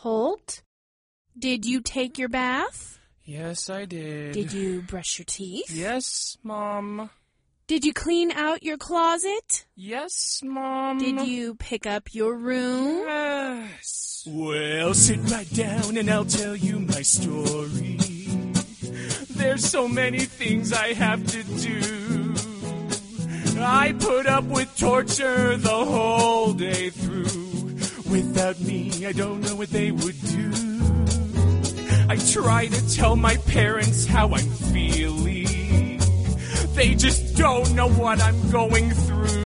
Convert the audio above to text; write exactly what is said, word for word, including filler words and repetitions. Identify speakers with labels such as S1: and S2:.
S1: Holt, did you take your bath?
S2: Yes, I did.
S1: Did you brush your teeth?
S2: Yes, Mom.
S1: Did you clean out your closet?
S2: Yes, Mom.
S1: Did you pick up your room?
S2: Yes. Well, sit right down and I'll tell you my story. There's so many things I have to do. I put up with torture the whole day through. Without me, I don't know what they would do. I try to tell my parents how I'm feeling. They just don't know what I'm going through.